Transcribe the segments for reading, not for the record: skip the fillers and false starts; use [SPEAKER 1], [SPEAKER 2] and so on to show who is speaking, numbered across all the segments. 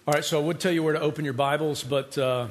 [SPEAKER 1] All right, so I would tell you where to open your Bibles, but I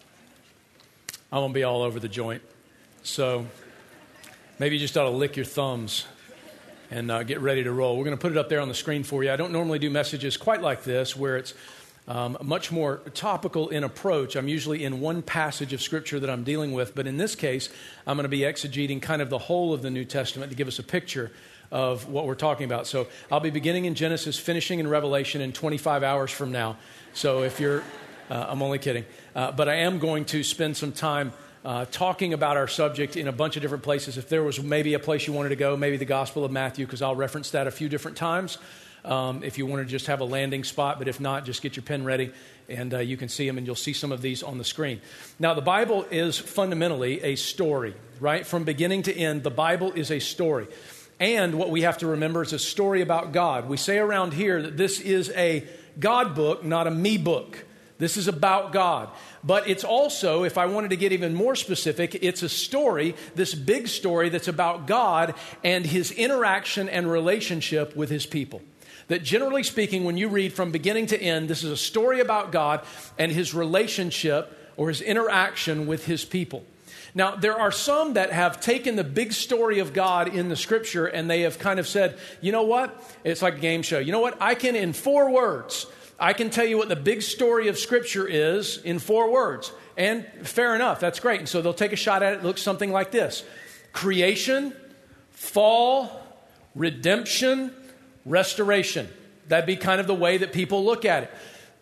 [SPEAKER 1] won't be all over the joint. So maybe you just ought to lick your thumbs and get ready to roll. We're going to put it up there on the screen for you. I don't normally do messages quite like this, where it's much more topical in approach. I'm usually in one passage of Scripture that I'm dealing with, but in this case, I'm going to be exegeting kind of the whole of the New Testament to give us a picture of what we're talking about. So I'll be beginning in Genesis, finishing in Revelation in 25 hours from now. So if you're, I'm only kidding, but I am going to spend some time talking about our subject in a bunch of different places. If there was maybe a place you wanted to go, maybe the Gospel of Matthew, because I'll reference that a few different times. If you want to just have a landing spot, but if not, just get your pen ready and you can see them, and you'll see some of these on the screen. Now, the Bible is fundamentally a story, right? From beginning to end, the Bible is a story. And what we have to remember is a story about God. We say around here that this is a God book, not a me book. This is about God. But it's also, if I wanted to get even more specific, it's a story, this big story that's about God and His interaction and relationship with His people. That generally speaking, when you read from beginning to end, this is a story about God and His relationship or His interaction with His people. Now, there are some that have taken the big story of God in the Scripture and they have kind of said, you know what? It's like a game show. You know what? I can, in 4 words, I can tell you what the big story of Scripture is in 4 words. And fair enough, that's great. And so they'll take a shot at it. It looks something like this: creation, fall, redemption, restoration. That'd be kind of the way that people look at it.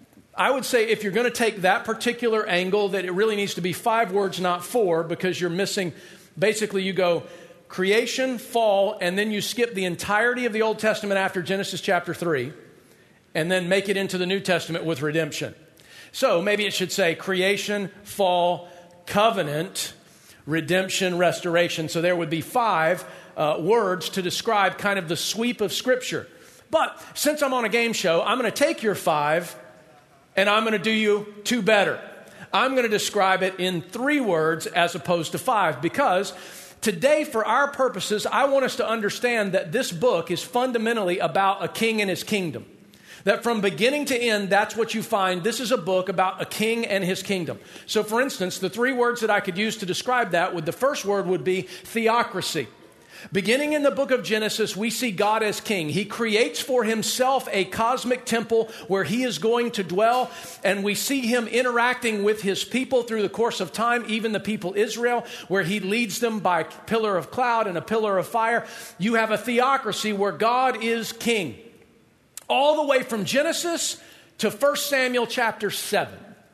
[SPEAKER 1] I would say if you're going to take that particular angle, that it really needs to be 5 words, not 4, because you're missing, basically you go creation, fall, and then you skip the entirety of the Old Testament after Genesis chapter 3, and then make it into the New Testament with redemption. So maybe it should say creation, fall, covenant, redemption, restoration. So there would be 5 words to describe kind of the sweep of Scripture. But since I'm on a game show, I'm going to take your 5 and I'm going to do you 2 better. I'm going to describe it in 3 words as opposed to 5, because today, for our purposes, I want us to understand that this book is fundamentally about a king and his kingdom. That from beginning to end, that's what you find. This is a book about a king and his kingdom. So for instance, the 3 words that I could use to describe that, the first word would be theocracy. Beginning in the book of Genesis, we see God as king. He creates for himself a cosmic temple where he is going to dwell, and we see him interacting with his people through the course of time, even the people Israel, where he leads them by a pillar of cloud and a pillar of fire. You have a theocracy where God is king. All the way from Genesis to 1 Samuel chapter 7.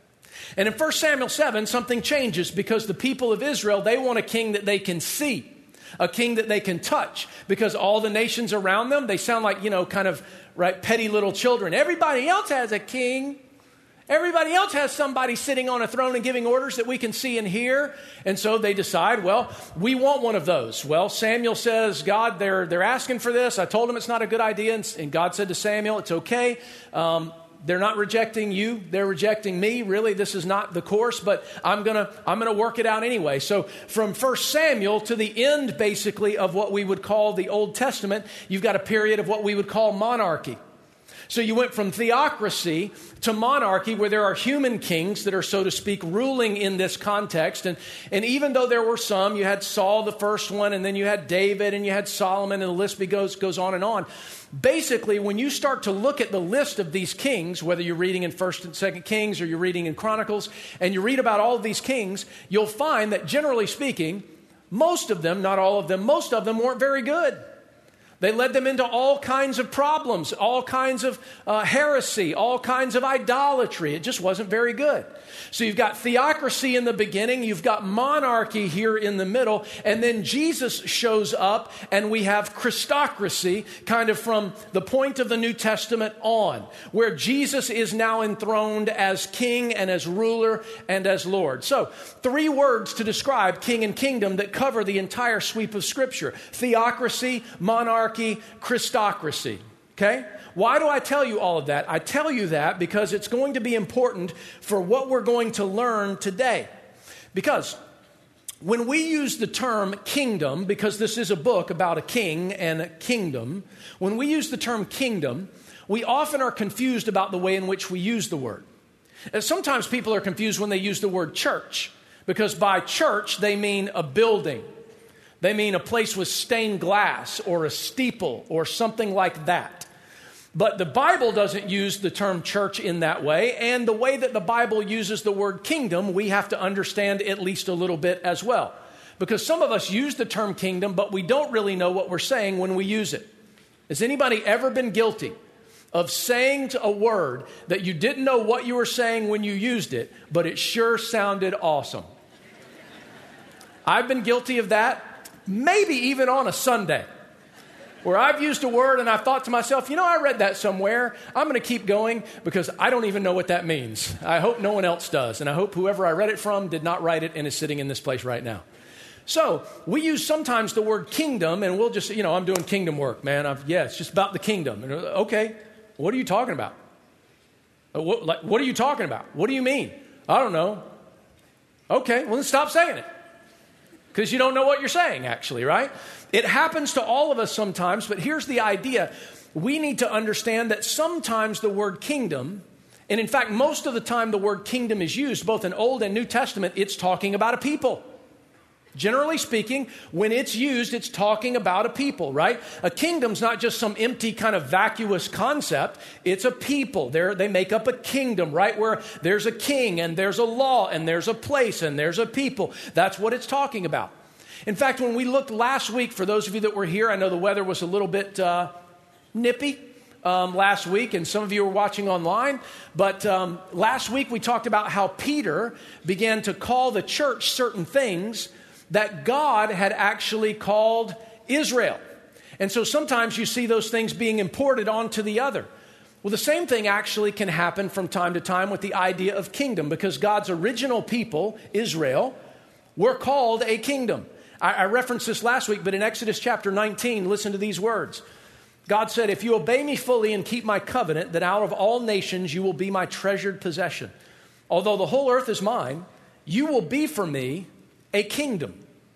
[SPEAKER 1] And in 1 Samuel 7, something changes, because the people of Israel, they want a king that they can see. A king that they can touch, because all the nations around them, they sound like, kind of, right, petty little children. Everybody else has a king. Everybody else has somebody sitting on a throne and giving orders that we can see and hear. And so they decide, well, we want one of those. Well, Samuel says, God, they're asking for this. I told them it's not a good idea. And God said to Samuel, it's okay. They're not rejecting you. They're rejecting me. Really, this is not the course, but I'm gonna work it out anyway. So from 1 Samuel to the end, basically, of what we would call the Old Testament, you've got a period of what we would call monarchy. So you went from theocracy to monarchy, where there are human kings that are, so to speak, ruling in this context. And even though there were some, you had Saul, the first one, and then you had David, and you had Solomon, and the list goes on and on. Basically, when you start to look at the list of these kings, whether you're reading in 1st and 2nd Kings or you're reading in Chronicles, and you read about all of these kings, you'll find that generally speaking, most of them, not all of them, most of them weren't very good. They led them into all kinds of problems, all kinds of heresy, all kinds of idolatry. It just wasn't very good. So you've got theocracy in the beginning, you've got monarchy here in the middle, and then Jesus shows up, and we have Christocracy kind of from the point of the New Testament on, where Jesus is now enthroned as king and as ruler and as Lord. So 3 words to describe king and kingdom that cover the entire sweep of Scripture: theocracy, monarchy, Christocracy. Okay? Why do I tell you all of that? I tell you that because it's going to be important for what we're going to learn today. Because when we use the term kingdom, because this is a book about a king and a kingdom, when we use the term kingdom, we often are confused about the way in which we use the word. And sometimes people are confused when they use the word church, because by church they mean a building. They mean a place with stained glass or a steeple or something like that. But the Bible doesn't use the term church in that way, and the way that the Bible uses the word kingdom, we have to understand at least a little bit as well. Because some of us use the term kingdom, but we don't really know what we're saying when we use it. Has anybody ever been guilty of saying a word that you didn't know what you were saying when you used it, but it sure sounded awesome? I've been guilty of that, maybe even on a Sunday, where I've used a word and I've thought to myself, I read that somewhere. I'm going to keep going because I don't even know what that means. I hope no one else does. And I hope whoever I read it from did not write it and is sitting in this place right now. So we use sometimes the word kingdom, and we'll just, I'm doing kingdom work, man. It's just about the kingdom. And, okay, what are you talking about? What are you talking about? What do you mean? I don't know. Okay, well then stop saying it. Because you don't know what you're saying, actually, right? It happens to all of us sometimes, but here's the idea. We need to understand that sometimes the word kingdom, and in fact, most of the time the word kingdom is used, both in Old and New Testament, it's talking about a people. Generally speaking, when it's used, it's talking about a people, right? A kingdom's not just some empty kind of vacuous concept. It's a people. They make up a kingdom, right? Where there's a king and there's a law and there's a place and there's a people. That's what it's talking about. In fact, when we looked last week, for those of you that were here, I know the weather was a little bit nippy last week, and some of you were watching online. But last week we talked about how Peter began to call the church certain things that God had actually called Israel. And so sometimes you see those things being imported onto the other. Well, the same thing actually can happen from time to time with the idea of kingdom, because God's original people, Israel, were called a kingdom. I referenced this last week, but in Exodus chapter 19, listen to these words. God said, "If you obey me fully and keep my covenant, then out of all nations you will be my treasured possession. Although the whole earth is mine, you will be for me a kingdom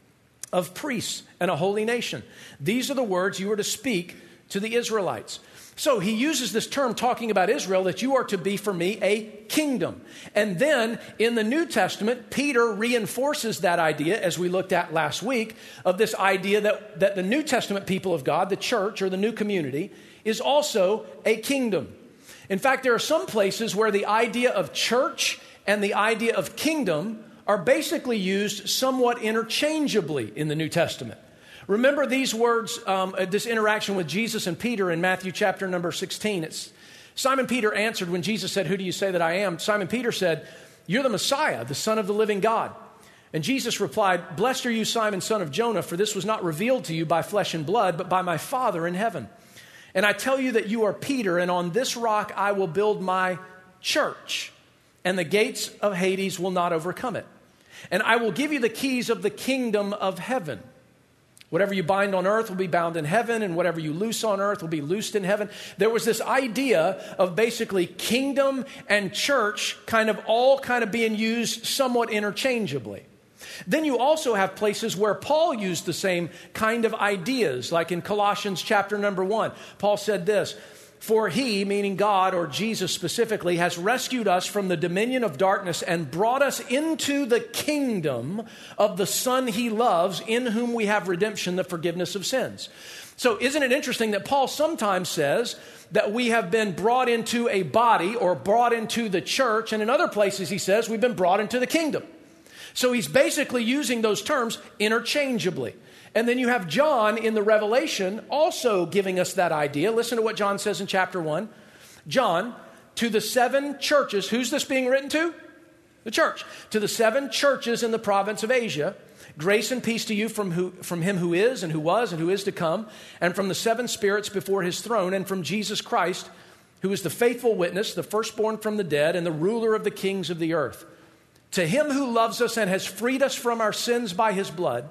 [SPEAKER 1] of priests and a holy nation. These are the words you are to speak to the Israelites." So he uses this term talking about Israel, that you are to be for me a kingdom. And then in the New Testament, Peter reinforces that idea, as we looked at last week, of this idea that the New Testament people of God, the church or the new community, is also a kingdom. In fact, there are some places where the idea of church and the idea of kingdom are basically used somewhat interchangeably in the New Testament. Remember these words, this interaction with Jesus and Peter in Matthew chapter number 16. It's Simon Peter answered when Jesus said, "Who do you say that I am?" Simon Peter said, "You're the Messiah, the Son of the living God." And Jesus replied, "Blessed are you, Simon, son of Jonah, for this was not revealed to you by flesh and blood, but by my Father in heaven. And I tell you that you are Peter, and on this rock I will build my church, and the gates of Hades will not overcome it. And I will give you the keys of the kingdom of heaven. Whatever you bind on earth will be bound in heaven, and whatever you loose on earth will be loosed in heaven." There was this idea of basically kingdom and church all being used somewhat interchangeably. Then you also have places where Paul used the same kind of ideas, like in Colossians chapter number 1. Paul said this, "For he," meaning God or Jesus specifically, "has rescued us from the dominion of darkness and brought us into the kingdom of the Son he loves, in whom we have redemption, the forgiveness of sins." So isn't it interesting that Paul sometimes says that we have been brought into a body or brought into the church, and in other places he says we've been brought into the kingdom. So he's basically using those terms interchangeably. And then you have John in the Revelation also giving us that idea. Listen to what John says in chapter 1. John, to the 7 churches, who's this being written to? The church. To the 7 churches in the province of Asia, grace and peace to you from him who is and who was and who is to come, and from the 7 spirits before his throne, and from Jesus Christ, who is the faithful witness, the firstborn from the dead, and the ruler of the kings of the earth. To him who loves us and has freed us from our sins by his blood,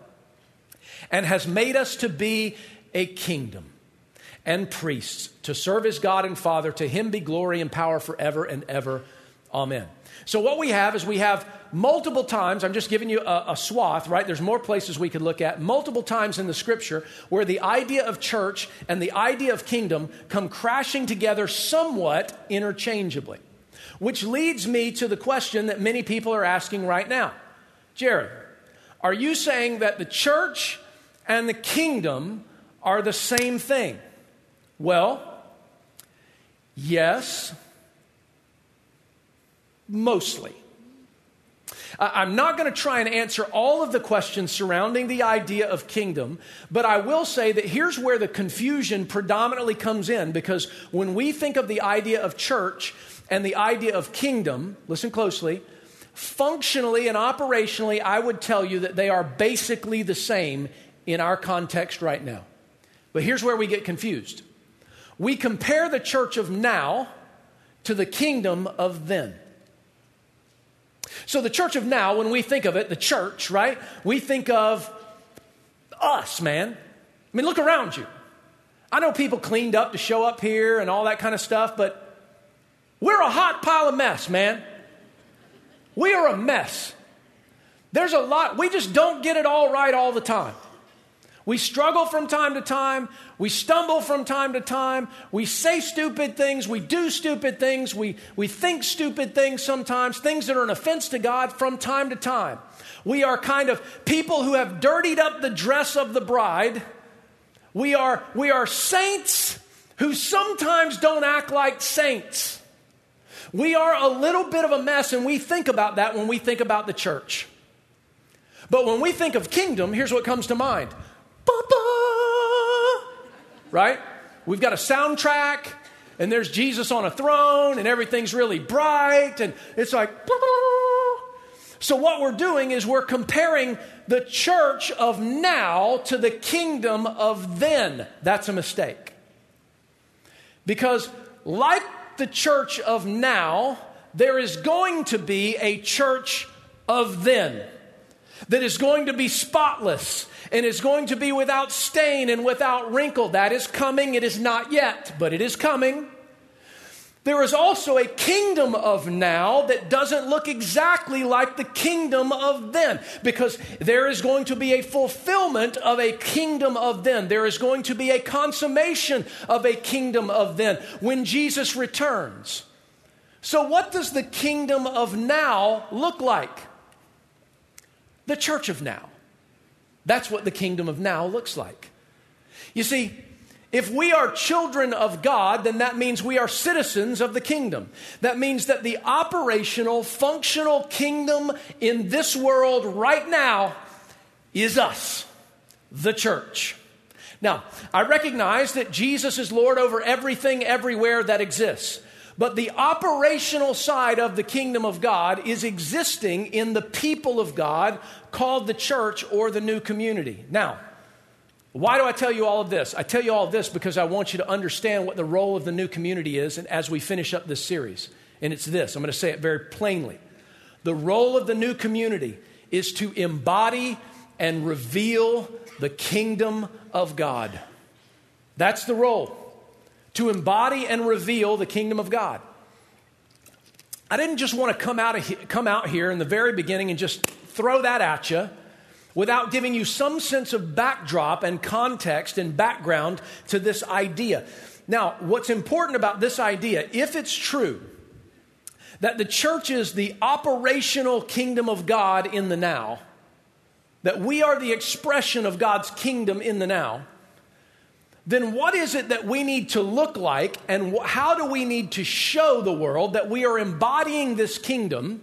[SPEAKER 1] and has made us to be a kingdom and priests to serve as God and Father. To him be glory and power forever and ever. Amen. So what we have is we have multiple times, I'm just giving you a swath, right? There's more places we could look at, multiple times in the scripture where the idea of church and the idea of kingdom come crashing together somewhat interchangeably. Which leads me to the question that many people are asking right now. Jared, are you saying that the church and the kingdom are the same thing? Well, yes, mostly. I'm not going to try and answer all of the questions surrounding the idea of kingdom, but I will say that here's where the confusion predominantly comes in, because when we think of the idea of church and the idea of kingdom, listen closely, functionally and operationally, I would tell you that they are basically the same in our context right now. But here's where we get confused. We compare the church of now to the kingdom of then. So the church of now, when we think of it, the church, right? We think of us, man. I mean, look around you. I know people cleaned up to show up here and all that kind of stuff, but we're a hot pile of mess, man. We are a mess. There's a lot. We just don't get it all right all the time. We struggle from time to time. We stumble from time to time. We say stupid things. We do stupid things. We think stupid things sometimes, things that are an offense to God from time to time. We are kind of people who have dirtied up the dress of the bride. We are saints who sometimes don't act like saints. We are a little bit of a mess, and we think about that when we think about the church. But when we think of kingdom, here's what comes to mind. Ba-ba! Right? We've got a soundtrack, and there's Jesus on a throne, and everything's really bright, and it's like, ba-ba! So what we're doing is we're comparing the church of now to the kingdom of then. That's a mistake. Because like the church of now, there is going to be a church of then that is going to be spotless and is going to be without stain and without wrinkle. That is coming. It is not yet, but it is coming. There is also a kingdom of now that doesn't look exactly like the kingdom of then, because there is going to be a fulfillment of a kingdom of then. There is going to be a consummation of a kingdom of then when Jesus returns. So what does the kingdom of now look like? The church of now. That's what the kingdom of now looks like. You see, if we are children of God, then that means we are citizens of the kingdom. That means that the operational, functional kingdom in this world right now is us, the church. Now, I recognize that Jesus is Lord over everything, everywhere that exists. But the operational side of the kingdom of God is existing in the people of God called the church or the new community. Now, why do I tell you all of this? I tell you all of this because I want you to understand what the role of the new community is, and as we finish up this series. And it's this. I'm going to say it very plainly. The role of the new community is to embody and reveal the kingdom of God. That's the role. To embody and reveal the kingdom of God. I didn't just want to come out here in the very beginning and just throw that at you without giving you some sense of backdrop and context and background to this idea. Now, what's important about this idea, if it's true that the church is the operational kingdom of God in the now, that we are the expression of God's kingdom in the now, then what is it that we need to look like, and how do we need to show the world that we are embodying this kingdom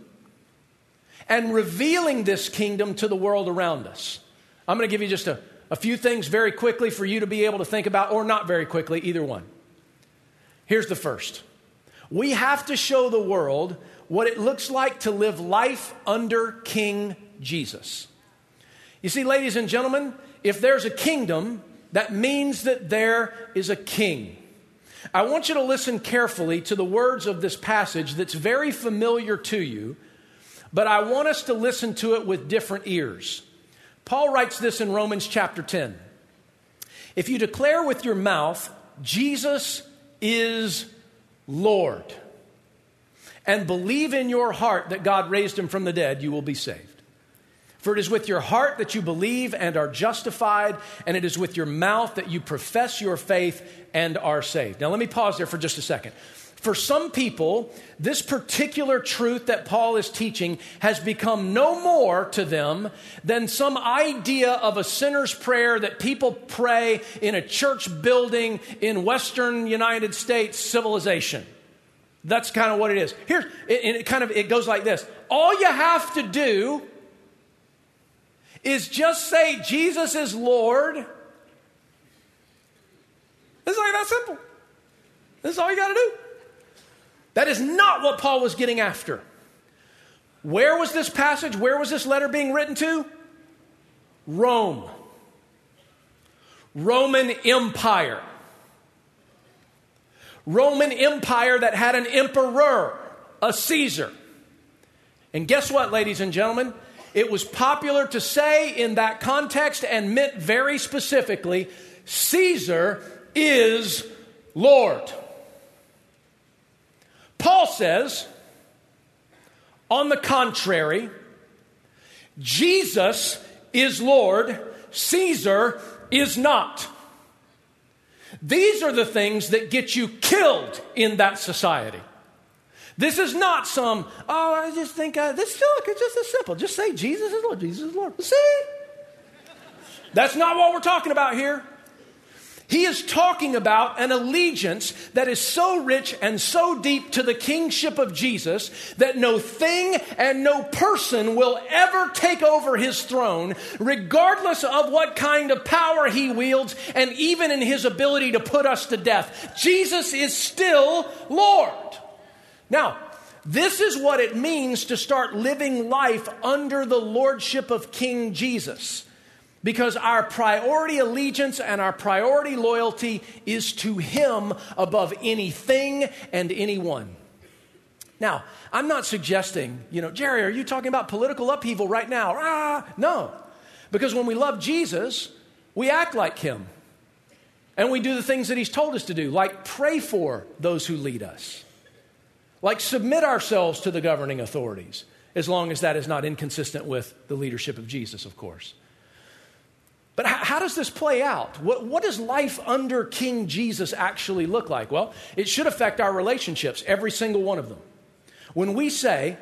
[SPEAKER 1] and revealing this kingdom to the world around us? I'm going to give you just a few things very quickly for you to be able to think about, or not very quickly, either one. Here's the first. We have to show the world what it looks like to live life under King Jesus. You see, ladies and gentlemen, if there's a kingdom, that means that there is a king. I want you to listen carefully to the words of this passage that's very familiar to you, but I want us to listen to it with different ears. Paul writes this in Romans chapter 10. If you declare with your mouth, Jesus is Lord, and believe in your heart that God raised him from the dead, you will be saved. For it is with your heart that you believe and are justified, and it is with your mouth that you profess your faith and are saved. Now let me pause there for just a second. For some people, this particular truth that Paul is teaching has become no more to them than some idea of a sinner's prayer that people pray in a church building in Western United States civilization. That's kind of what it is. It goes like this. All you have to do is just say Jesus is Lord. It's like that simple. This is all you got to do. That is not what Paul was getting after. Where was this passage? Where was this letter being written to? Rome. Roman Empire. Roman Empire that had an emperor, a Caesar. And guess what, ladies and gentlemen? It was popular to say in that context and meant very specifically, Caesar is Lord. Paul says, on the contrary, Jesus is Lord, Caesar is not. These are the things that get you killed in that society. This is not some, I just think, it's just as simple. Just say Jesus is Lord, Jesus is Lord. See? That's not what we're talking about here. He is talking about an allegiance that is so rich and so deep to the kingship of Jesus that no thing and no person will ever take over his throne, regardless of what kind of power he wields, and even in his ability to put us to death. Jesus is still Lord. Now, this is what it means to start living life under the lordship of King Jesus. Because our priority allegiance and our priority loyalty is to him above anything and anyone. Now, I'm not suggesting, Jerry, are you talking about political upheaval right now? No. Because when we love Jesus, we act like him. And we do the things that he's told us to do, like pray for those who lead us. Like submit ourselves to the governing authorities, as long as that is not inconsistent with the leadership of Jesus, of course. But how does this play out? What does life under King Jesus actually look like? Well, it should affect our relationships, every single one of them. When we say,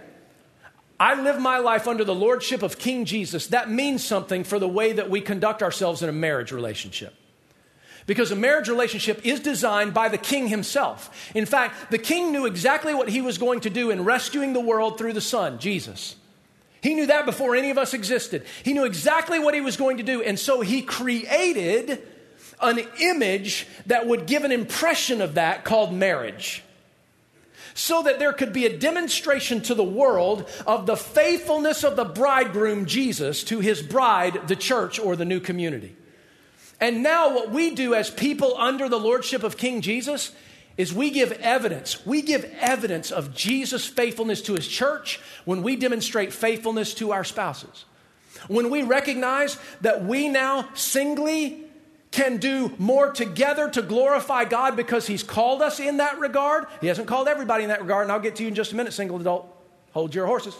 [SPEAKER 1] I live my life under the lordship of King Jesus, that means something for the way that we conduct ourselves in a marriage relationship. Because a marriage relationship is designed by the king himself. In fact, the king knew exactly what he was going to do in rescuing the world through the Son, Jesus. He knew that before any of us existed. He knew exactly what he was going to do. And so he created an image that would give an impression of that called marriage. So that there could be a demonstration to the world of the faithfulness of the bridegroom, Jesus, to his bride, the church or the new community. And now what we do as people under the lordship of King Jesus is we give evidence. We give evidence of Jesus' faithfulness to his church when we demonstrate faithfulness to our spouses. When we recognize that we now singly can do more together to glorify God because he's called us in that regard. He hasn't called everybody in that regard, and I'll get to you in just a minute, single adult. Hold your horses.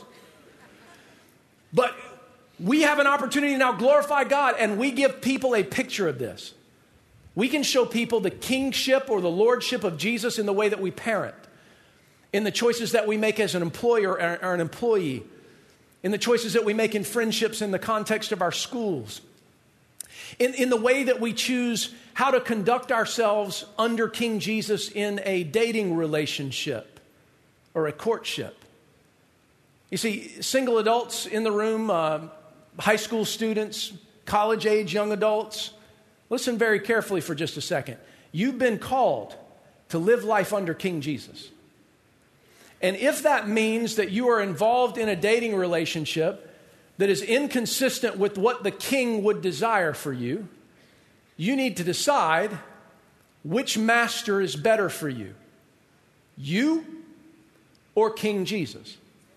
[SPEAKER 1] But we have an opportunity to now glorify God, and we give people a picture of this. We can show people the kingship or the lordship of Jesus in the way that we parent, in the choices that we make as an employer or an employee, in the choices that we make in friendships in the context of our schools, in the way that we choose how to conduct ourselves under King Jesus in a dating relationship or a courtship. You see, single adults in the room, high school students, college-age young adults, listen very carefully for just a second. You've been called to live life under King Jesus. And if that means that you are involved in a dating relationship that is inconsistent with what the king would desire for you, you need to decide which master is better for you, you or King Jesus.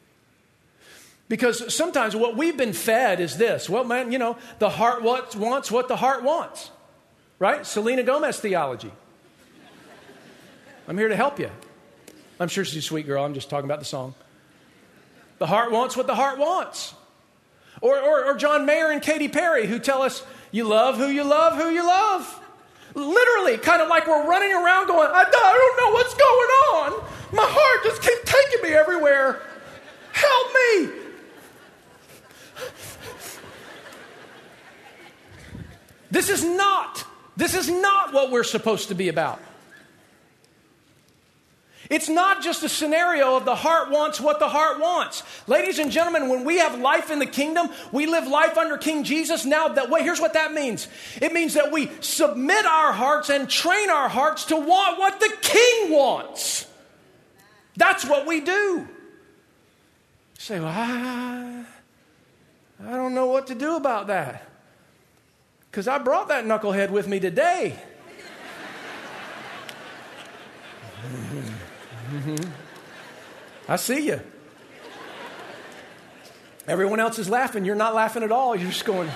[SPEAKER 1] Because sometimes what we've been fed is this. Well, man, the heart wants what the heart wants. Right? Selena Gomez theology. I'm here to help you. I'm sure she's a sweet girl. I'm just talking about the song. The heart wants what the heart wants. Or John Mayer and Katy Perry, who tell us, you love who you love, who you love. Literally, kind of like we're running around going, I don't know what's going on. My heart just keeps taking me everywhere. Help me. This is not what we're supposed to be about. It's not just a scenario of the heart wants what the heart wants. Ladies and gentlemen, when we have life in the kingdom, we live life under King Jesus. Now, here's what that means. It means that we submit our hearts and train our hearts to want what the King wants. That's what we do. You say, well, I don't know what to do about that. Because I brought that knucklehead with me today. I see you. Everyone else is laughing. You're not laughing at all. You're just going.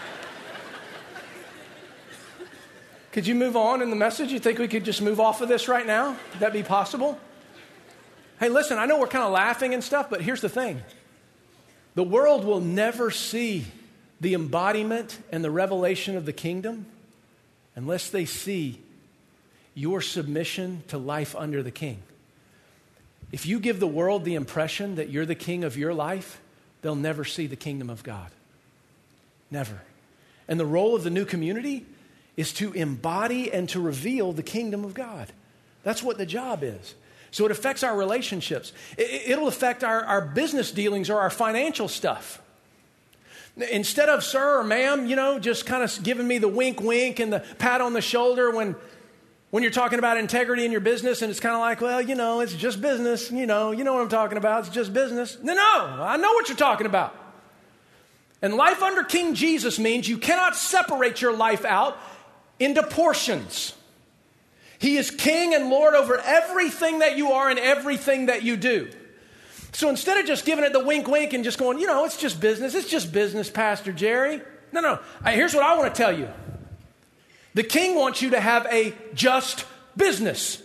[SPEAKER 1] Could you move on in the message? You think we could just move off of this right now? Would that be possible? Hey, listen, I know we're kind of laughing and stuff, but here's the thing. The world will never see the embodiment and the revelation of the kingdom unless they see your submission to life under the King. If you give the world the impression that you're the king of your life, they'll never see the kingdom of God. Never. And the role of the new community is to embody and to reveal the kingdom of God. That's what the job is. So it affects our relationships. It'll affect our business dealings or our financial stuff. Instead of sir or ma'am, just kind of giving me the wink and the pat on the shoulder when you're talking about integrity in your business, and it's kind of like, well, it's just business. You know what I'm talking about. It's just business. No, I know what you're talking about. And life under King Jesus means you cannot separate your life out into portions. He is King and Lord over everything that you are and everything that you do. So instead of just giving it the wink and just going, it's just business, Pastor Jerry. No. Here's what I want to tell you. The King wants you to have a just business.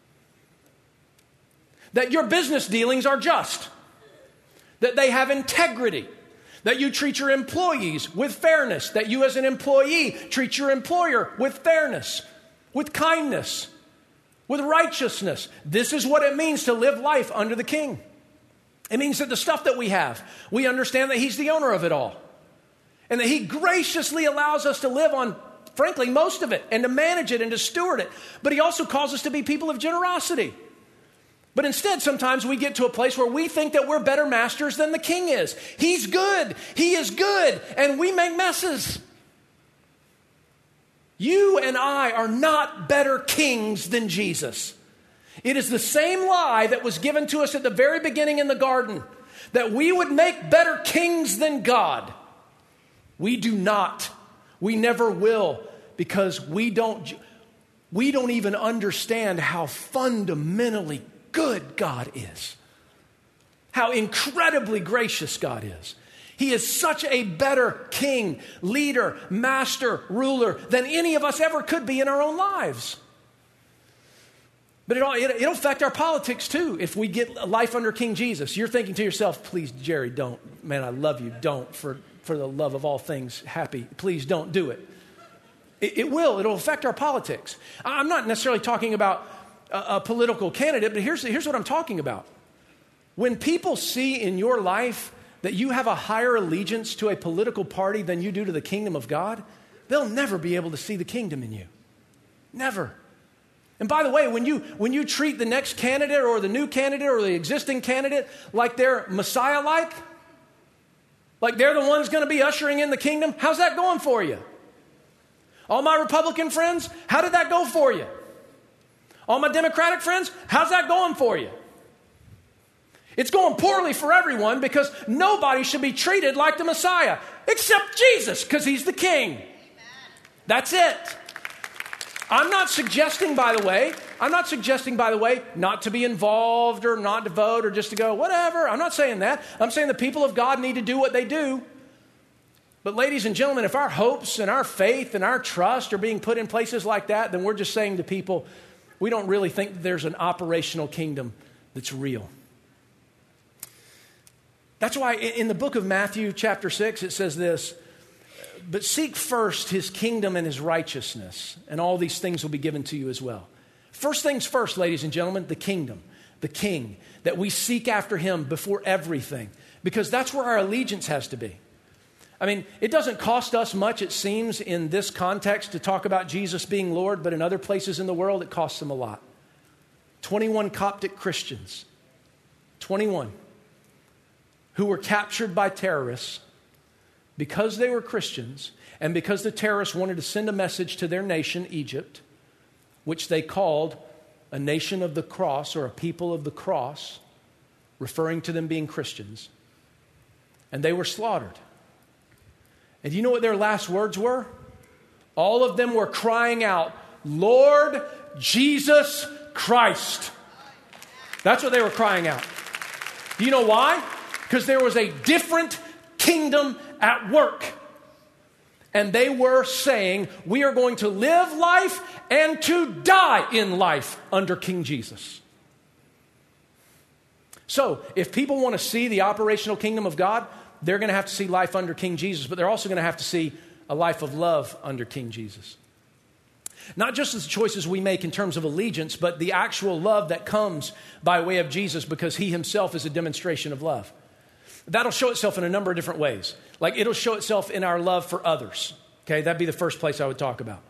[SPEAKER 1] That your business dealings are just. That they have integrity. That you treat your employees with fairness. That you as an employee treat your employer with fairness, with kindness, with righteousness. This is what it means to live life under the King. It means that the stuff that we have, we understand that He's the owner of it all. And that He graciously allows us to live on, frankly, most of it, and to manage it and to steward it. But He also calls us to be people of generosity. But instead, sometimes we get to a place where we think that we're better masters than the King is. He's good. He is good. And we make messes. You and I are not better kings than Jesus. It is the same lie that was given to us at the very beginning in the garden, that we would make better kings than God. We do not. We never will, because we don't even understand how fundamentally good God is. How incredibly gracious God is. He is such a better king, leader, master, ruler than any of us ever could be in our own lives. But it'll affect our politics too if we get life under King Jesus. You're thinking to yourself, please, Jerry, don't. Man, I love you. Don't. For the love of all things happy. Please don't do it. It will. It'll affect our politics. I'm not necessarily talking about a political candidate, but here's what I'm talking about. When people see in your life that you have a higher allegiance to a political party than you do to the kingdom of God, they'll never be able to see the kingdom in you. Never. And by the way, when you treat the next candidate or the new candidate or the existing candidate like they're Messiah-like, like they're the ones going to be ushering in the kingdom, how's that going for you? All my Republican friends, how did that go for you? All my Democratic friends, how's that going for you? It's going poorly for everyone because nobody should be treated like the Messiah except Jesus, because He's the King. Amen. That's it. I'm not suggesting, by the way, not to be involved or not to vote or just to go, whatever. I'm not saying that. I'm saying the people of God need to do what they do. But ladies and gentlemen, if our hopes and our faith and our trust are being put in places like that, then we're just saying to people, we don't really think that there's an operational kingdom that's real. That's why in the book of Matthew chapter 6, it says this, but seek first his kingdom and his righteousness, and all these things will be given to you as well. First things first, ladies and gentlemen, the kingdom, the king, that we seek after him before everything, because that's where our allegiance has to be. I mean, it doesn't cost us much, it seems, in this context to talk about Jesus being Lord, but in other places in the world, it costs them a lot. 21 Coptic Christians, 21, who were captured by terrorists because they were Christians and because the terrorists wanted to send a message to their nation, Egypt, which they called a nation of the cross or a people of the cross, referring to them being Christians. And they were slaughtered. And do you know what their last words were? All of them were crying out, Lord Jesus Christ. That's what they were crying out. Do you know why? Because there was a different kingdom at work. And they were saying, we are going to live life and to die in life under King Jesus. So, if people want to see the operational kingdom of God, they're going to have to see life under King Jesus, but they're also going to have to see a life of love under King Jesus. Not just the choices we make in terms of allegiance, but the actual love that comes by way of Jesus because he himself is a demonstration of love. That'll show itself in a number of different ways. Like it'll show itself in our love for others. Okay, that'd be the first place I would talk about.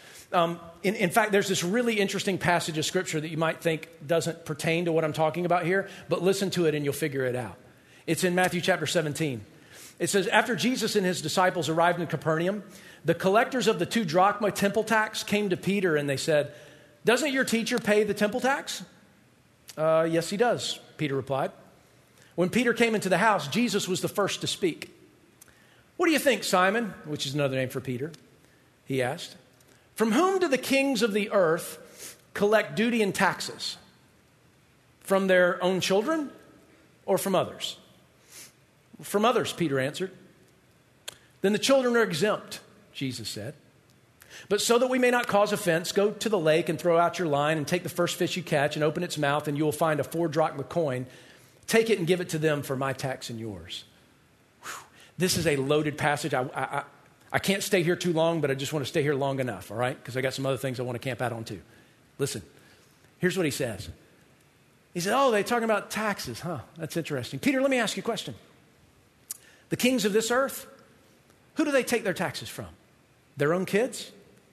[SPEAKER 1] In fact, there's this really interesting passage of Scripture that you might think doesn't pertain to what I'm talking about here, but listen to it and you'll figure it out. It's in Matthew chapter 17. It says, after Jesus and his disciples arrived in Capernaum, the collectors of the 2 drachma temple tax came to Peter and they said, doesn't your teacher pay the temple tax? Yes, he does, Peter replied. When Peter came into the house, Jesus was the first to speak. What do you think, Simon? Which is another name for Peter, he asked. From whom do the kings of the earth collect duty and taxes? From their own children or from others? From others, Peter answered. Then the children are exempt, Jesus said. But so that we may not cause offense, go to the lake and throw out your line and take the first fish you catch and open its mouth and you will find a 4 drachma coin. Take it and give it to them for my tax and yours. Whew. This is a loaded passage. I can't stay here too long, but I just want to stay here long enough, all right? Because I got some other things I want to camp out on too. Listen, here's what he says. He said, oh, they're talking about taxes, huh? That's interesting. Peter, let me ask you a question. The kings of this earth, who do they take their taxes from? Their own kids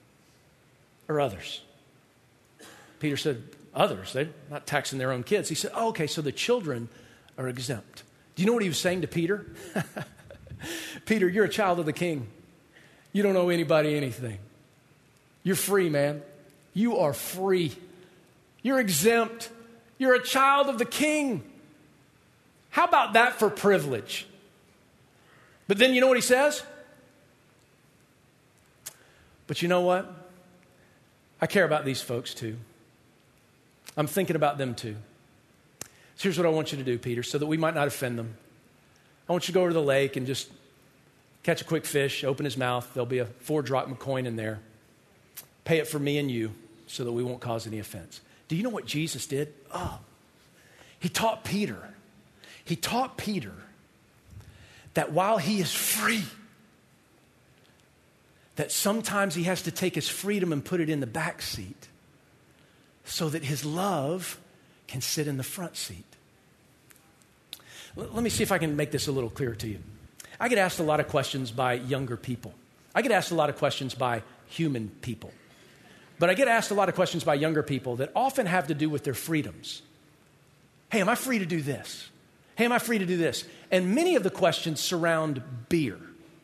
[SPEAKER 1] or others? Peter said, others. They're not taxing their own kids. He said, oh, okay, so the children are exempt. Do you know what he was saying to Peter? Peter, you're a child of the king. You don't owe anybody anything. You're free, man. You are free. You're exempt. You're a child of the king. How about that for privilege? But then you know what he says? But you know what? I care about these folks too. I'm thinking about them too. So here's what I want you to do, Peter, so that we might not offend them. I want you to go over to the lake and just catch a quick fish, open his mouth. There'll be a 4 drachma coin in there. Pay it for me and you so that we won't cause any offense. Do you know what Jesus did? Oh, he taught Peter. He taught Peter that while he is free, that sometimes he has to take his freedom and put it in the back seat so that his love can sit in the front seat. Let me see if I can make this a little clearer to you. I get asked a lot of questions by younger people. I get asked a lot of questions by human people. But I get asked a lot of questions by younger people that often have to do with their freedoms. Hey, am I free to do this? Hey, am I free to do this? And many of the questions surround beer.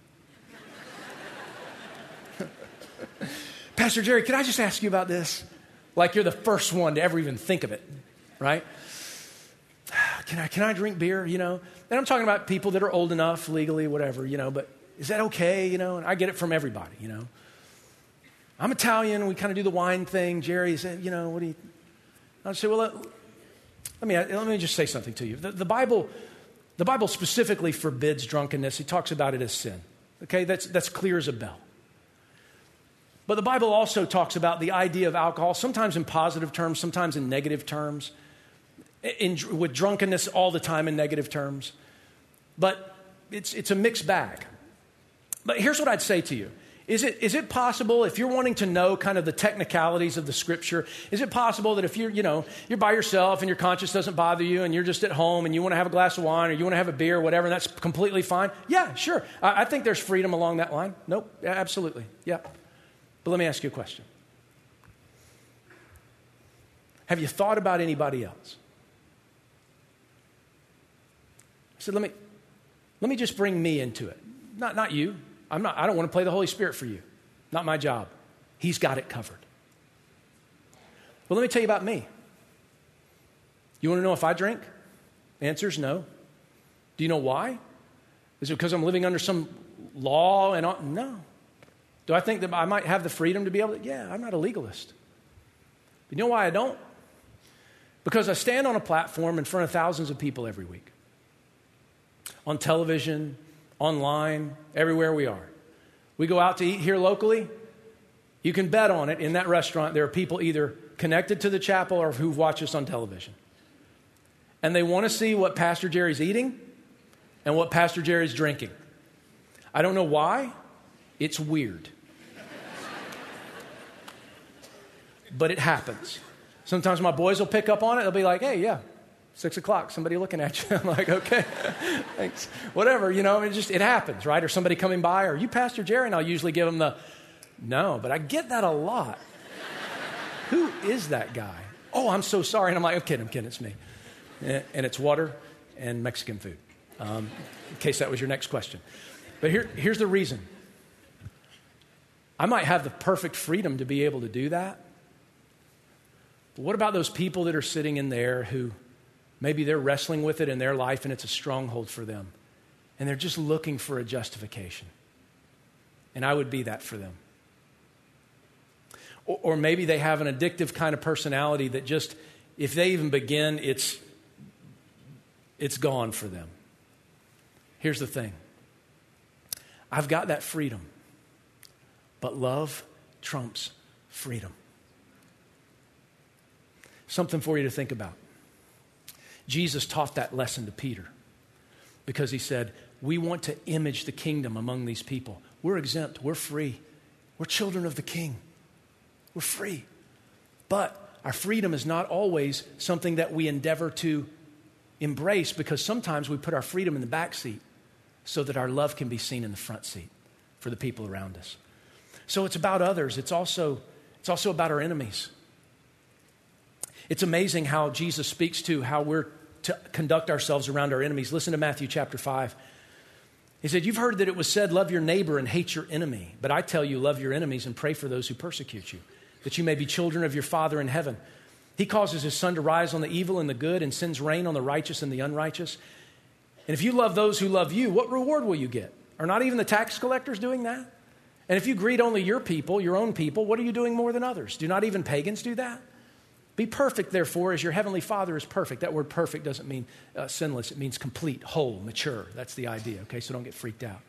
[SPEAKER 1] Pastor Jerry, can I just ask you about this? Like you're the first one to ever even think of it, right? Can I drink beer, you know? And I'm talking about people that are old enough, legally, whatever, you know, but is that okay, you know? And I get it from everybody, you know? I'm Italian, we kind of do the wine thing. Jerry said, you know, what do you... I'll say, well, let me just say something to you. The Bible specifically forbids drunkenness. It talks about it as sin. Okay, that's clear as a bell. But the Bible also talks about the idea of alcohol, sometimes in positive terms, sometimes in negative terms. with drunkenness all the time in negative terms. But it's a mixed bag. But here's what I'd say to you. Is it possible, if you're wanting to know kind of the technicalities of the Scripture, is it possible that if you're by yourself and your conscience doesn't bother you and you're just at home and you want to have a glass of wine or you want to have a beer or whatever, and that's completely fine? Yeah, sure. I think there's freedom along that line. Nope, absolutely. Yeah. But let me ask you a question. Have you thought about anybody else? I said, let me just bring me into it. Not you. I don't want to play the Holy Spirit for you. Not my job. He's got it covered. Well, let me tell you about me. You want to know if I drink? The answer is no. Do you know why? Is it because I'm living under some law and all? No. Do I think that I might have the freedom to be able to? Yeah, I'm not a legalist. But you know why I don't? Because I stand on a platform in front of thousands of people every week. On television, online, everywhere we are. We go out to eat here locally. You can bet on it, in that restaurant, there are people either connected to the chapel or who watch us on television. And they want to see what Pastor Jerry's eating and what Pastor Jerry's drinking. I don't know why. It's weird. But it happens. Sometimes my boys will pick up on it. They'll be like, hey, yeah, 6 o'clock, somebody looking at you. I'm like, okay, thanks. Whatever, it happens, right? Or somebody coming by, are you Pastor Jerry? And I'll usually give them no, but I get that a lot. Who is that guy? Oh, I'm so sorry. And I'm like, I'm kidding, it's me. And it's water and Mexican food, in case that was your next question. But here's the reason. I might have the perfect freedom to be able to do that. But what about those people that are sitting in there who maybe they're wrestling with it in their life and it's a stronghold for them. And they're just looking for a justification. And I would be that for them. Or maybe they have an addictive kind of personality that just, if they even begin, it's gone for them. Here's the thing. I've got that freedom. But love trumps freedom. Something for you to think about. Jesus taught that lesson to Peter because he said, we want to image the kingdom among these people. We're exempt. We're free. We're children of the King. We're free. But our freedom is not always something that we endeavor to embrace because sometimes we put our freedom in the back seat so that our love can be seen in the front seat for the people around us. So it's about others. It's also about our enemies. It's amazing how Jesus speaks to how we're to conduct ourselves around our enemies. Listen to Matthew chapter 5. He said, you've heard that it was said, love your neighbor and hate your enemy. But I tell you, love your enemies and pray for those who persecute you, that you may be children of your Father in heaven. He causes his sun to rise on the evil and the good and sends rain on the righteous and the unrighteous. And if you love those who love you, what reward will you get? Are not even the tax collectors doing that? And if you greet only your people, your own people, what are you doing more than others? Do not even pagans do that? Be perfect, therefore, as your heavenly Father is perfect. That word perfect doesn't mean sinless. It means complete, whole, mature. That's the idea, okay? So don't get freaked out.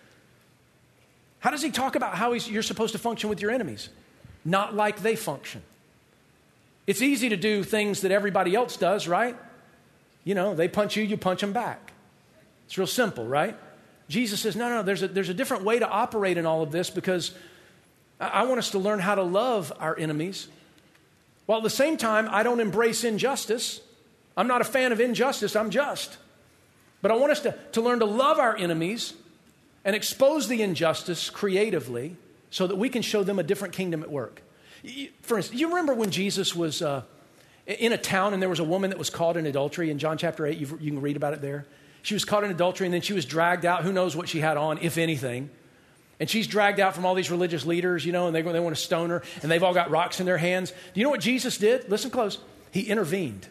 [SPEAKER 1] How does he talk about how you're supposed to function with your enemies? Not like they function. It's easy to do things that everybody else does, right? They punch you, you punch them back. It's real simple, right? Jesus says, no, there's a different way to operate in all of this because I want us to learn how to love our enemies. While at the same time, I don't embrace injustice. I'm not a fan of injustice. I'm just. But I want us to learn to love our enemies and expose the injustice creatively so that we can show them a different kingdom at work. For instance, you remember when Jesus was in a town and there was a woman that was caught in adultery in John chapter 8? You can read about it there. She was caught in adultery and then she was dragged out. Who knows what she had on, if anything. And she's dragged out from all these religious leaders, and they want to stone her, and they've all got rocks in their hands. Do you know what Jesus did? Listen close. He intervened.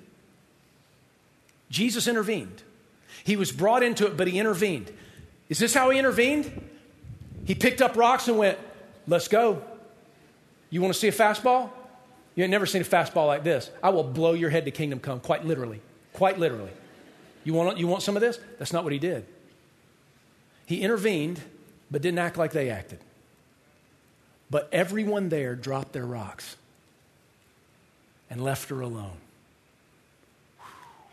[SPEAKER 1] Jesus intervened. He was brought into it, but he intervened. Is this how he intervened? He picked up rocks and went, let's go. You want to see a fastball? You ain't never seen a fastball like this. I will blow your head to kingdom come, quite literally. Quite literally. You want some of this? That's not what he did. He intervened, but didn't act like they acted. But everyone there dropped their rocks and left her alone.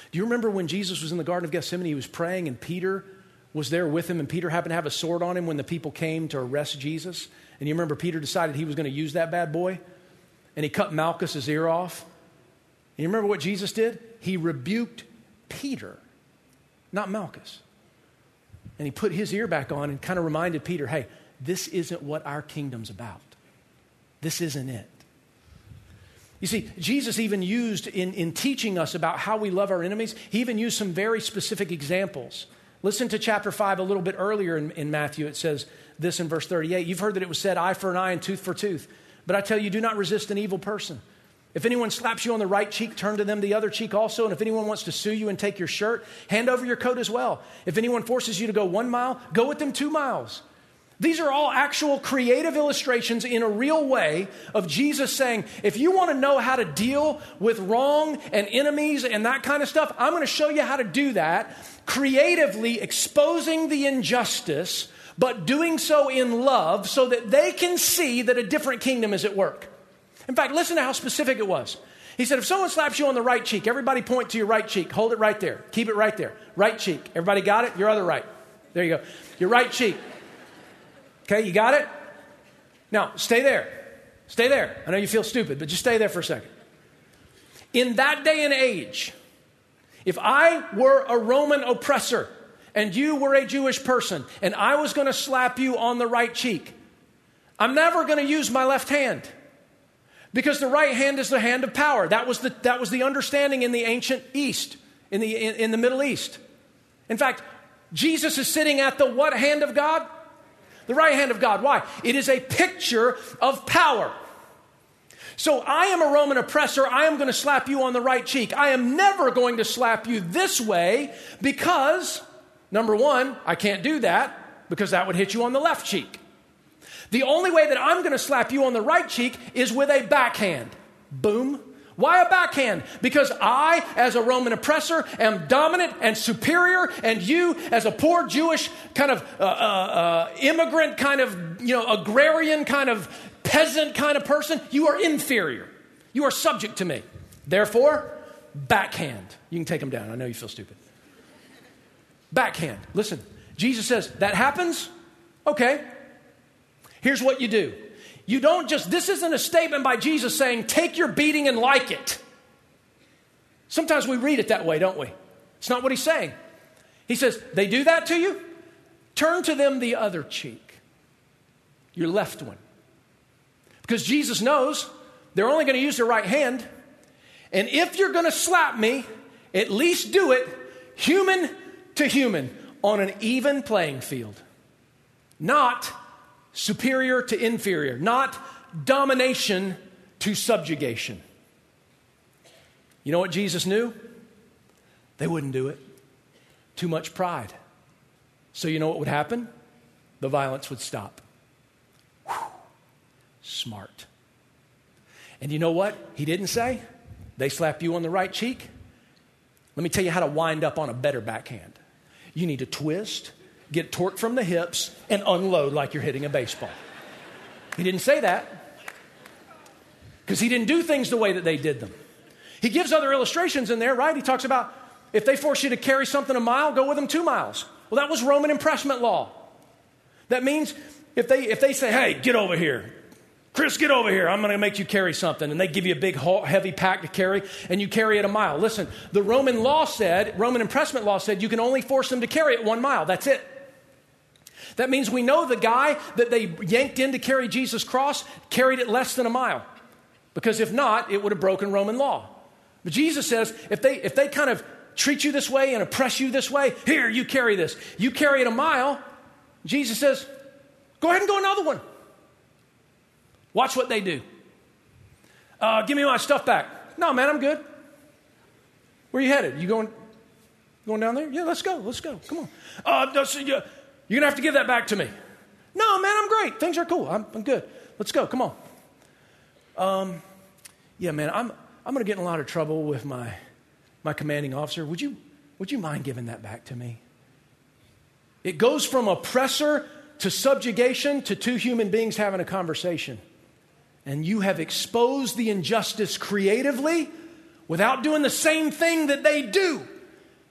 [SPEAKER 1] Do you remember when Jesus was in the Garden of Gethsemane, he was praying and Peter was there with him, and Peter happened to have a sword on him when the people came to arrest Jesus? And you remember Peter decided he was going to use that bad boy? And he cut Malchus's ear off. And you remember what Jesus did? He rebuked Peter, not Malchus. And he put his ear back on and kind of reminded Peter, hey, this isn't what our kingdom's about. This isn't it. You see, Jesus even used in teaching us about how we love our enemies, he even used some very specific examples. Listen to chapter 5 a little bit earlier in Matthew. It says this in verse 38. You've heard that it was said, eye for an eye and tooth for tooth. But I tell you, do not resist an evil person. If anyone slaps you on the right cheek, turn to them the other cheek also. And if anyone wants to sue you and take your shirt, hand over your coat as well. If anyone forces you to go 1 mile, go with them 2 miles. These are all actual creative illustrations in a real way of Jesus saying, if you want to know how to deal with wrong and enemies and that kind of stuff, I'm going to show you how to do that, creatively exposing the injustice, but doing so in love so that they can see that a different kingdom is at work. In fact, listen to how specific it was. He said, if someone slaps you on the right cheek, everybody point to your right cheek. Hold it right there. Keep it right there. Right cheek. Everybody got it? Your other right. There you go. Your right cheek. Okay, you got it? Now, stay there. Stay there. I know you feel stupid, but just stay there for a second. In that day and age, if I were a Roman oppressor and you were a Jewish person and I was going to slap you on the right cheek, I'm never going to use my left hand because the right hand is the hand of power. That was the understanding in the ancient East, in the Middle East. In fact, Jesus is sitting at the what hand of God? The right hand of God. Why? It is a picture of power. So I am a Roman oppressor. I am going to slap you on the right cheek. I am never going to slap you this way because, number one, I can't do that because that would hit you on the left cheek. The only way that I'm going to slap you on the right cheek is with a backhand. Boom. Why a backhand? Because I, as a Roman oppressor, am dominant and superior, and you, as a poor Jewish kind of immigrant, kind of, agrarian, kind of peasant kind of person, you are inferior. You are subject to me. Therefore, backhand. You can take them down. I know you feel stupid. Backhand. Listen, Jesus says, that happens? Okay. Here's what you do. You don't this isn't a statement by Jesus saying, take your beating and like it. Sometimes we read it that way, don't we? It's not what he's saying. He says, they do that to you? Turn to them the other cheek, your left one. Because Jesus knows they're only going to use their right hand. And if you're going to slap me, at least do it human to human on an even playing field. Not superior to inferior, not domination to subjugation. You know what Jesus knew? They wouldn't do it. Too much pride. So you know what would happen? The violence would stop. Whew. Smart. And you know what he didn't say? They slap you on the right cheek. Let me tell you how to wind up on a better backhand. You need to twist, get torque from the hips, and unload like you're hitting a baseball. He didn't say that because he didn't do things the way that they did them. He gives other illustrations in there, right? He talks about if they force you to carry something a mile, go with them 2 miles. Well, that was Roman impressment law. That means if they say, hey, get over here. Chris, get over here. I'm going to make you carry something. And they give you a big, heavy pack to carry, and you carry it a mile. Listen, the Roman impressment law said you can only force them to carry it 1 mile. That's it. That means we know the guy that they yanked in to carry Jesus' cross carried it less than a mile. Because if not, it would have broken Roman law. But Jesus says, if they kind of treat you this way and oppress you this way, here, you carry this. You carry it a mile. Jesus says, go ahead and go another one. Watch what they do. Give me my stuff back. No, man, I'm good. Where are you headed? You going down there? Yeah, let's go. Come on. You're going to have to give that back to me. No, man, I'm great. Things are cool. I'm good. Let's go. Come on. Yeah, man, I'm going to get in a lot of trouble with my commanding officer. Would you mind giving that back to me? It goes from oppressor to subjugation to two human beings having a conversation. And you have exposed the injustice creatively without doing the same thing that they do.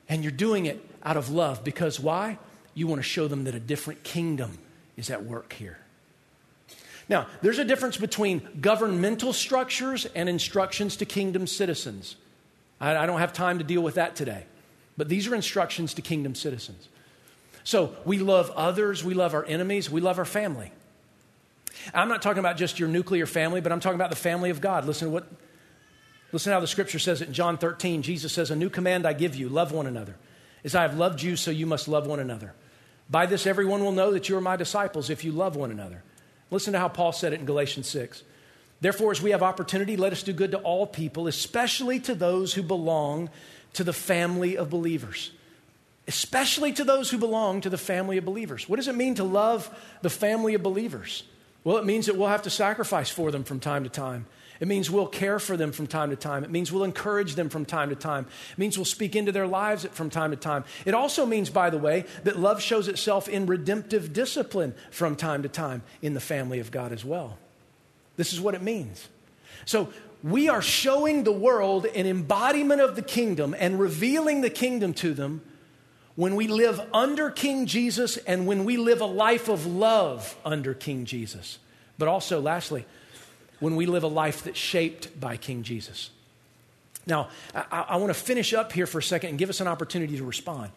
[SPEAKER 1] And you're doing it out of love because why? You want to show them that a different kingdom is at work here. Now, there's a difference between governmental structures and instructions to kingdom citizens. I don't have time to deal with that today. But these are instructions to kingdom citizens. So we love others, we love our enemies, we love our family. I'm not talking about just your nuclear family, but I'm talking about the family of God. Listen how the scripture says it in John 13. Jesus says, "A new command I give you, love one another. As I have loved you, so you must love one another. By this everyone will know that you are my disciples if you love one another." Listen to how Paul said it in Galatians 6. "Therefore, as we have opportunity, let us do good to all people, especially to those who belong to the family of believers." Especially to those who belong to the family of believers. What does it mean to love the family of believers? Well, it means that we'll have to sacrifice for them from time to time. It means we'll care for them from time to time. It means we'll encourage them from time to time. It means we'll speak into their lives from time to time. It also means, by the way, that love shows itself in redemptive discipline from time to time in the family of God as well. This is what it means. So we are showing the world an embodiment of the kingdom and revealing the kingdom to them when we live under King Jesus and when we live a life of love under King Jesus. But also, lastly, when we live a life that's shaped by King Jesus. Now, I want to finish up here for a second and give us an opportunity to respond.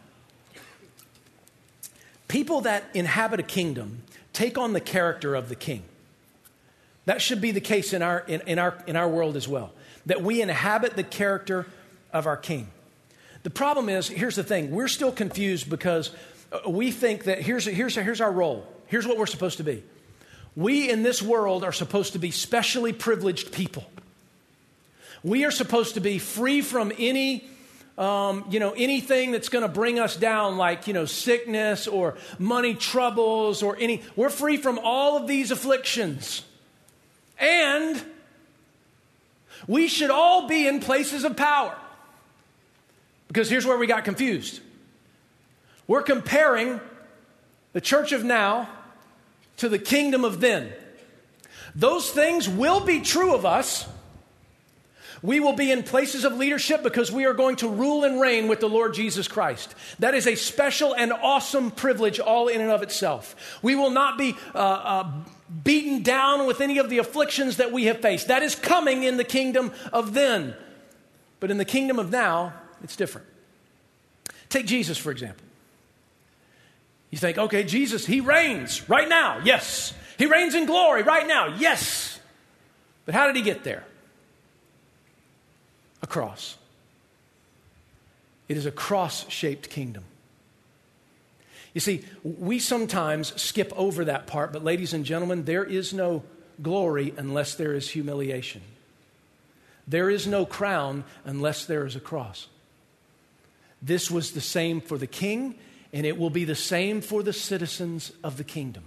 [SPEAKER 1] People that inhabit a kingdom take on the character of the king. That should be the case in our world as well, that we inhabit the character of our king. The problem is, here's the thing, we're still confused because we think that here's our role. Here's what we're supposed to be. We in this world are supposed to be specially privileged people. We are supposed to be free from any, anything that's going to bring us down, like, sickness or money troubles or we're free from all of these afflictions. And we should all be in places of power. Because here's where we got confused. We're comparing the church of now to the kingdom of then. Those things will be true of us. We will be in places of leadership because we are going to rule and reign with the Lord Jesus Christ. That is a special and awesome privilege all in and of itself. We will not be beaten down with any of the afflictions that we have faced. That is coming in the kingdom of then. But in the kingdom of now, it's different. Take Jesus, for example. You think, okay, Jesus, he reigns right now. Yes. He reigns in glory right now. Yes. But how did he get there? A cross. It is a cross-shaped kingdom. You see, we sometimes skip over that part, but ladies and gentlemen, there is no glory unless there is humiliation. There is no crown unless there is a cross. This was the same for the king, and it will be the same for the citizens of the kingdom.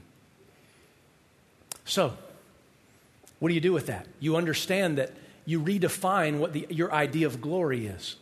[SPEAKER 1] So, what do you do with that? You understand that you redefine what your idea of glory is.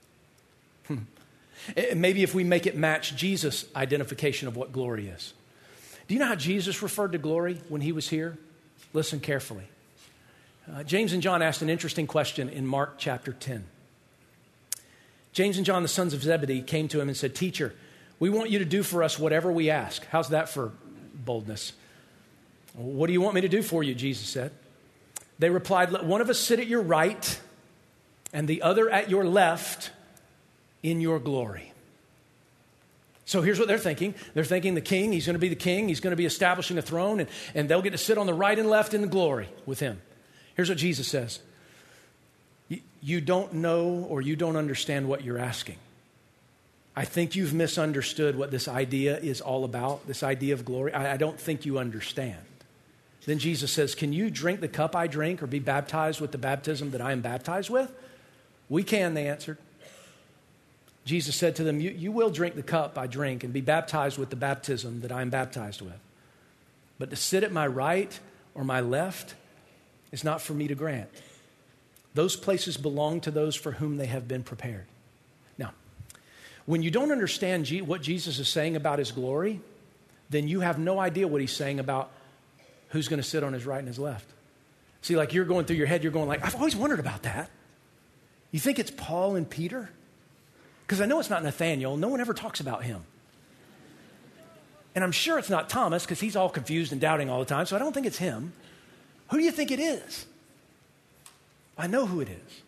[SPEAKER 1] Maybe if we make it match Jesus' identification of what glory is. Do you know how Jesus referred to glory when he was here? Listen carefully. James and John asked an interesting question in Mark chapter 10. James and John, the sons of Zebedee, came to him and said, "Teacher, we want you to do for us whatever we ask." How's that for boldness? "What do you want me to do for you?" Jesus said. They replied, "Let one of us sit at your right and the other at your left in your glory." So here's what they're thinking. They're thinking the king, he's going to be the king. He's going to be establishing a throne, and they'll get to sit on the right and left in the glory with him. Here's what Jesus says. You don't know or you don't understand what you're asking. I think you've misunderstood what this idea is all about, this idea of glory. I don't think you understand. Then Jesus says, "Can you drink the cup I drink or be baptized with the baptism that I am baptized with?" "We can," they answered. Jesus said to them, you will drink the cup I drink and be baptized with the baptism that I am baptized with. But to sit at my right or my left is not for me to grant. Those places belong to those for whom they have been prepared." Now, when you don't understand what Jesus is saying about his glory, then you have no idea what he's saying about who's going to sit on his right and his left. See, like you're going through your head, you're going like, I've always wondered about that. You think it's Paul and Peter? Because I know it's not Nathaniel. No one ever talks about him. And I'm sure it's not Thomas because he's all confused and doubting all the time, so I don't think it's him. Who do you think it is? I know who it is.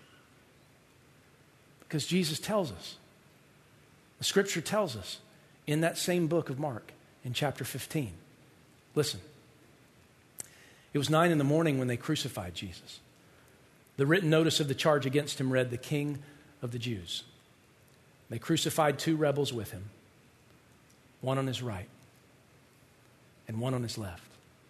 [SPEAKER 1] Because Jesus tells us. The scripture tells us in that same book of Mark in chapter 15. Listen. It was 9 a.m. when they crucified Jesus. The written notice of the charge against him read, "The King of the Jews." They crucified 2 rebels with him, one on his right and one on his left.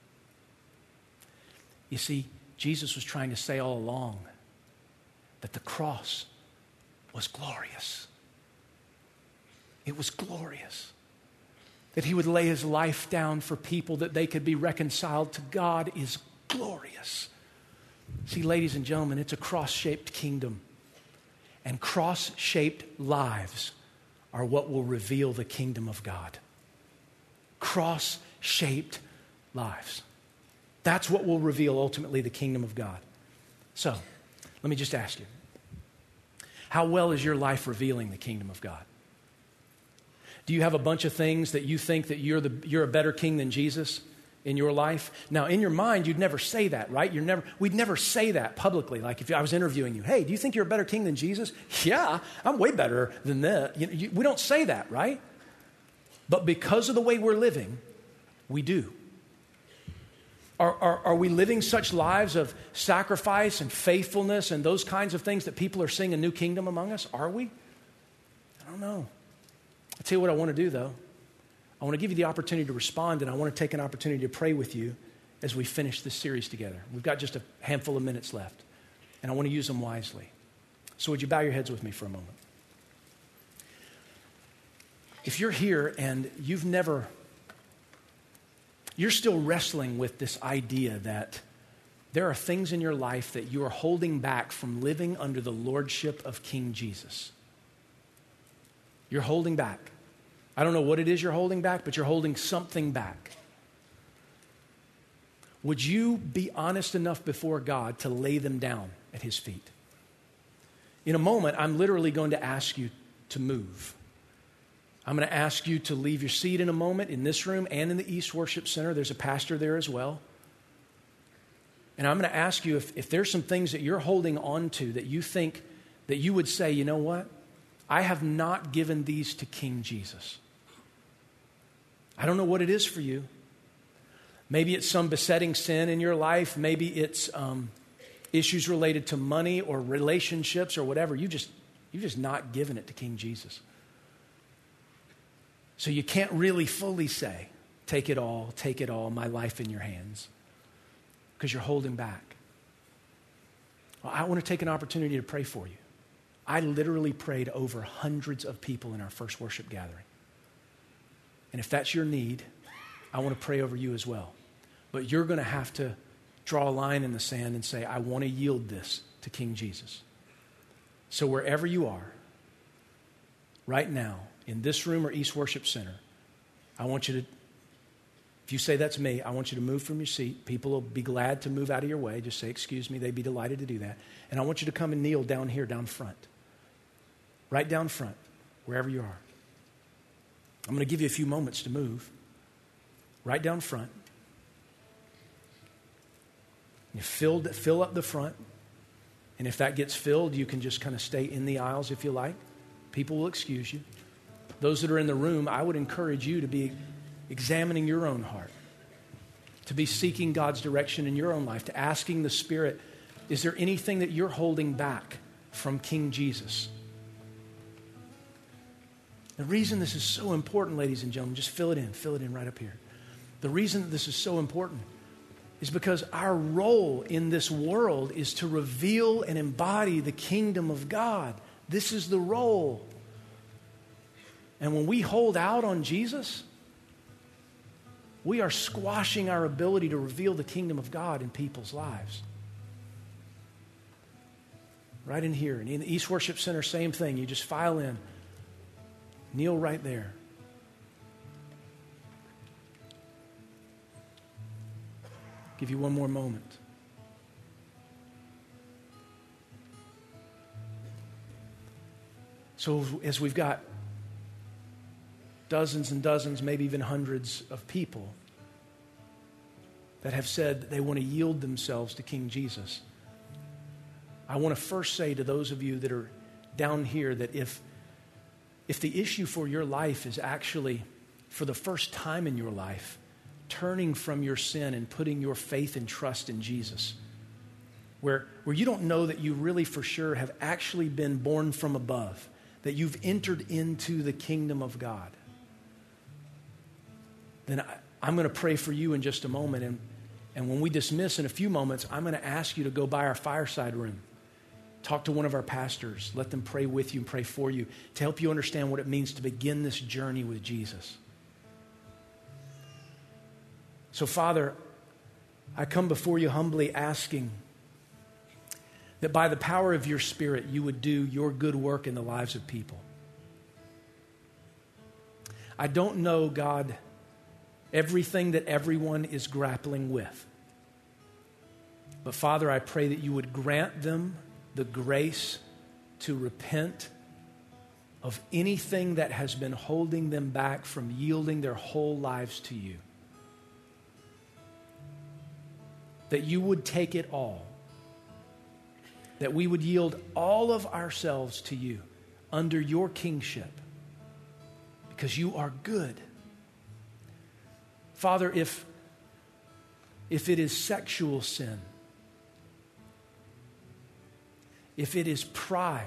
[SPEAKER 1] You see, Jesus was trying to say all along that the cross was glorious. It was glorious. That he would lay his life down for people that they could be reconciled to God is glorious. See, ladies and gentlemen, it's a cross-shaped kingdom. And cross-shaped lives are what will reveal the kingdom of God. Cross-shaped lives. That's what will reveal ultimately the kingdom of God. So, let me just ask you, how well is your life revealing the kingdom of God? Do you have a bunch of things that you think that you're a better king than Jesus in your life? Now, in your mind, you'd never say that, right? We'd never say that publicly. Like if I was interviewing you, hey, do you think you're a better king than Jesus? Yeah, I'm way better than that. We don't say that, right? But because of the way we're living, we do. Are we living such lives of sacrifice and faithfulness and those kinds of things that people are seeing a new kingdom among us? Are we? I don't know. I'll tell you what I want to do, though. I want to give you the opportunity to respond, and I want to take an opportunity to pray with you as we finish this series together. We've got just a handful of minutes left, and I want to use them wisely. So would you bow your heads with me for a moment? If you're here and you're still wrestling with this idea that there are things in your life that you are holding back from living under the lordship of King Jesus. You're holding back. I don't know what it is you're holding back, but you're holding something back. Would you be honest enough before God to lay them down at his feet? In a moment, I'm literally going to ask you to move. I'm going to ask you to leave your seat in a moment in this room and in the East Worship Center. There's a pastor there as well. And I'm going to ask you if there's some things that you're holding on to that you think that you would say, you know what? I have not given these to King Jesus. I don't know what it is for you. Maybe it's some besetting sin in your life. Maybe it's issues related to money or relationships or whatever. You've just not given it to King Jesus. So you can't really fully say, take it all, my life in your hands, because you're holding back. Well, I want to take an opportunity to pray for you. I literally prayed over hundreds of people in our first worship gathering. And if that's your need, I want to pray over you as well. But you're going to have to draw a line in the sand and say, I want to yield this to King Jesus. So wherever you are, right now, in this room or East Worship Center, I want you to, if you say that's me, I want you to move from your seat. People will be glad to move out of your way. Just say, excuse me. They'd be delighted to do that. And I want you to come and kneel down here, down front. Right down front, wherever you are. I'm going to give you a few moments to move. Right down front. You fill up the front. And if that gets filled, you can just kind of stay in the aisles if you like. People will excuse you. Those that are in the room, I would encourage you to be examining your own heart, to be seeking God's direction in your own life, to asking the Spirit, is there anything that you're holding back from King Jesus? The reason this is so important, ladies and gentlemen, just fill it in right up here. The reason that this is so important is because our role in this world is to reveal and embody the kingdom of God. This is the role. And when we hold out on Jesus, we are squashing our ability to reveal the kingdom of God in people's lives. Right in here. And in the East Worship Center, same thing. You just file in. Kneel right there. Give you one more moment. So as we've got dozens and dozens, maybe even hundreds of people that have said they want to yield themselves to King Jesus, I want to first say to those of you that are down here that if the issue for your life is actually, for the first time in your life, turning from your sin and putting your faith and trust in Jesus, where you don't know that you really for sure have actually been born from above, that you've entered into the kingdom of God, then I'm going to pray for you in just a moment. And when we dismiss in a few moments, I'm going to ask you to go by our fireside room. Talk to one of our pastors. Let them pray with you and pray for you to help you understand what it means to begin this journey with Jesus. So, Father, I come before you humbly asking that by the power of your Spirit, you would do your good work in the lives of people. I don't know, God, everything that everyone is grappling with. But Father, I pray that you would grant them the grace to repent of anything that has been holding them back from yielding their whole lives to you. That you would take it all. That we would yield all of ourselves to you under your kingship. Because you are good. Father, if it is sexual sin, if it is pride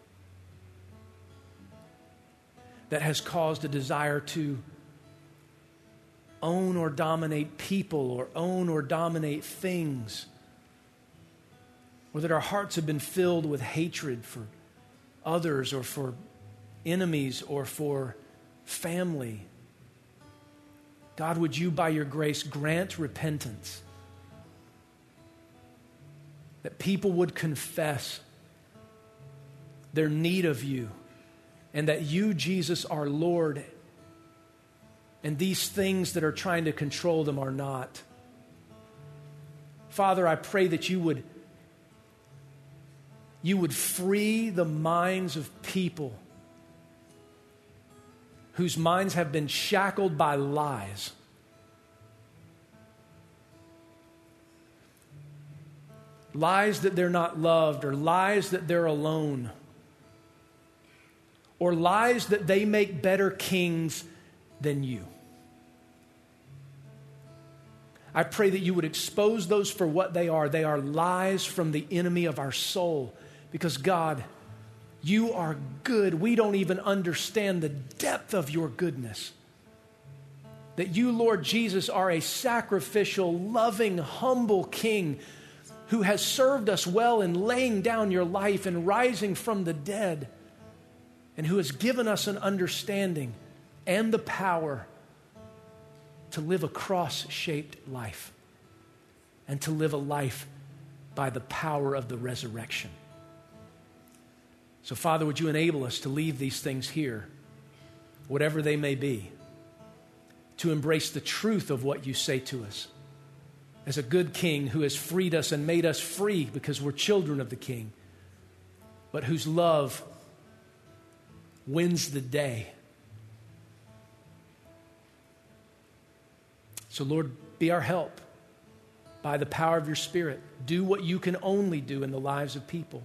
[SPEAKER 1] that has caused a desire to own or dominate people or own or dominate things, or that our hearts have been filled with hatred for others or for enemies or for family, God, would you, by your grace, grant repentance? That people would confess their need of you, and that you, Jesus, are Lord, and these things that are trying to control them are not. Father, I pray that you would free the minds of people whose minds have been shackled by lies. Lies that they're not loved, or lies that they're alone, or lies that they make better kings than you. I pray that you would expose those for what they are. They are lies from the enemy of our soul. Because God, you are good. We don't even understand the depth of your goodness. That you, Lord Jesus, are a sacrificial, loving, humble King who has served us well in laying down your life and rising from the dead, and who has given us an understanding and the power to live a cross-shaped life and to live a life by the power of the resurrection. So, Father, would you enable us to leave these things here, whatever they may be, to embrace the truth of what you say to us as a good King who has freed us and made us free because we're children of the King, but whose love wins the day. So, Lord, be our help by the power of your Spirit. Do what you can only do in the lives of people.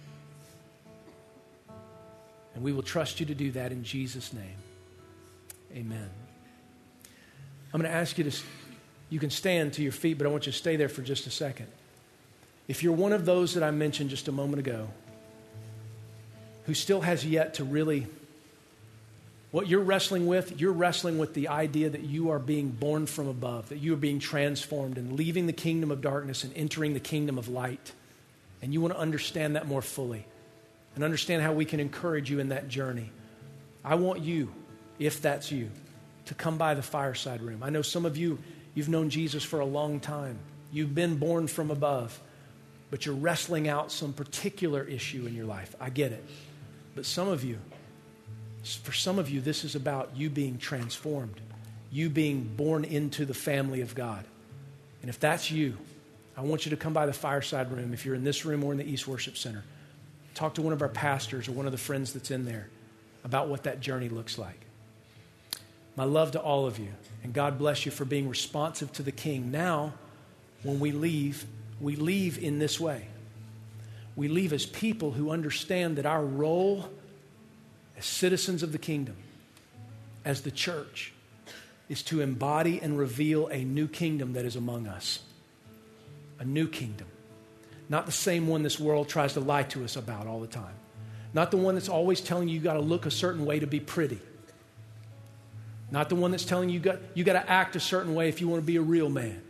[SPEAKER 1] And we will trust you to do that in Jesus' name. Amen. I'm going to ask you to, you can stand to your feet, but I want you to stay there for just a second. If you're one of those that I mentioned just a moment ago, who still has yet to really, what you're wrestling with the idea that you are being born from above, that you are being transformed and leaving the kingdom of darkness and entering the kingdom of light. And you want to understand that more fully and understand how we can encourage you in that journey. I want you, if that's you, to come by the fireside room. I know some of you, you've known Jesus for a long time. You've been born from above, but you're wrestling out some particular issue in your life. I get it. But for some of you, this is about you being transformed, you being born into the family of God. And if that's you, I want you to come by the fireside room if you're in this room or in the East Worship Center. Talk to one of our pastors or one of the friends that's in there about what that journey looks like. My love to all of you, and God bless you for being responsive to the King. Now, when we leave in this way. We leave as people who understand that our role as citizens of the kingdom, as the church, is to embody and reveal a new kingdom that is among us. A new kingdom. Not the same one this world tries to lie to us about all the time. Not the one that's always telling you got to look a certain way to be pretty. Not the one that's telling you got to act a certain way if you want to be a real man.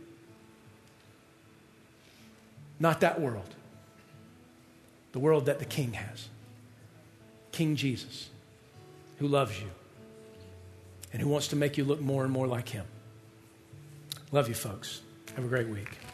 [SPEAKER 1] Not that world. The world that the King has. King Jesus, who loves you and who wants to make you look more and more like him. Love you, folks. Have a great week.